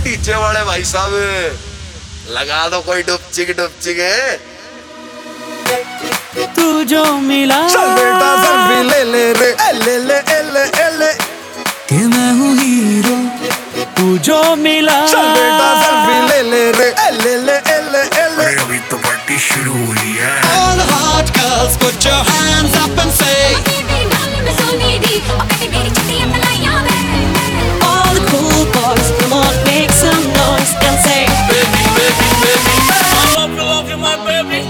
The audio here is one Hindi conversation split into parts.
डीजे वाले भाई साहब लगा दो कोई डुपचिक डुपचिक। तू जो मिला चल बेटा सेल्फी ले ले रे ले ले ले ले कि मैं हूँ हीरो। तू जो मिला चल बेटा सेल्फी ले ले रे ले ले ले ले अभी तो पार्टी शुरू हुई है। All the hot girls put your hands up and say all the cool boys come on make some noise and say baby baby baby I love you my baby।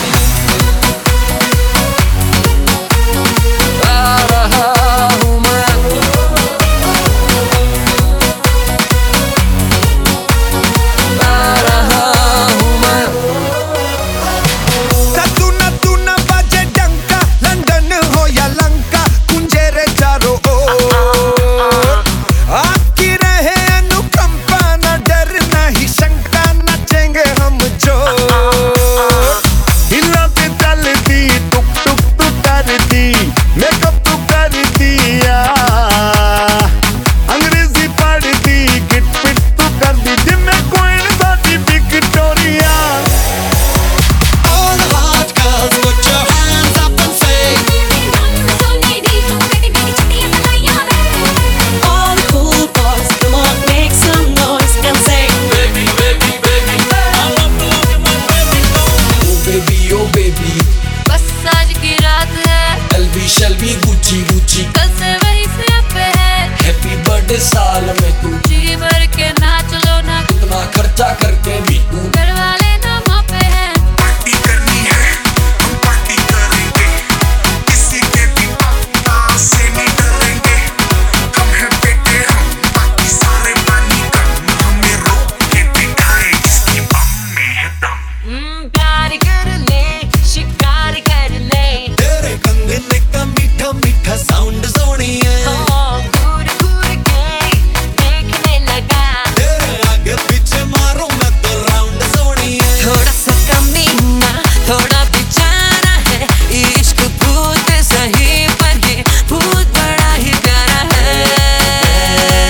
शल्बी गुची गुची कल से वही से पे है। हैप्पी बर्थडे साल में तू जी भर के नाच लो ना, इतना खर्चा करके भी तू घर वाले ना माँ पे है। पार्टी करनी है हम पार्टी करेंगे, किसी के भी पापा से नहीं डरेंगे। हम है बेटे हम बाकी सारे पानी कम, हमें रोक के बिठाए जिसकी बम में है दम। प्यार करने शिकार करने तेरे कंगने का मीठा मीठा साउंड सोनिए घूर घूर के देखने लगा। तेरे आगे पीछे मारो मैं तो राउंड सोनिए। थोड़ा सा कमीना थोड़ा बेचारा है, इश्क भूत सही पर ये भूत बड़ा ही प्यारा है।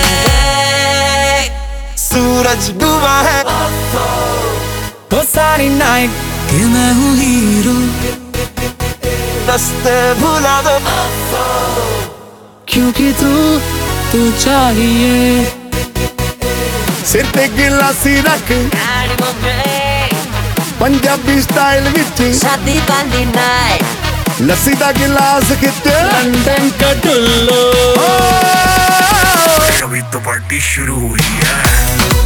सूरज डूबा है वो सारी नाइट कि मैं हूँ हीरो। रास्ते भुला दो क्योंकि तू चाहिए। सिर ते गिलासी रख पंजाबी स्टाइल विच शादी वाली नाइट लस्सी दा गिलास किते लंदन का टुल्लो अभी तो पार्टी शुरू हुई है।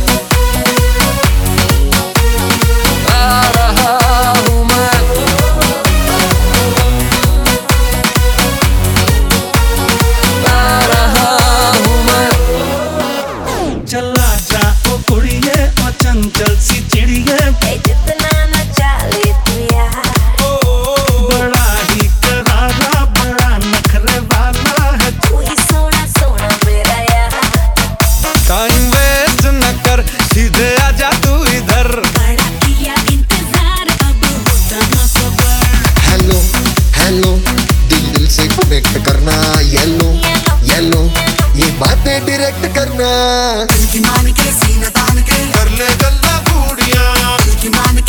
चला जा ओ कुड़िए ओ चंचल सी चिड़िए जितना न चाले तू यार, बड़ा ही करारा बड़ा नखरे वाला है। तू ही सोना सोना मेरा यार। टाइम वेस्ट न कर सीधे आजा तू इधर। बड़ा किया इंतजार अब होता न सबर। हेलो हेलो दिल दिल से कनेक्ट करना, येलो येलो ये बातें डायरेक्ट करना। दिल की मान के सीना तान के कर ले गल्ला बूढ़िया दिल की मान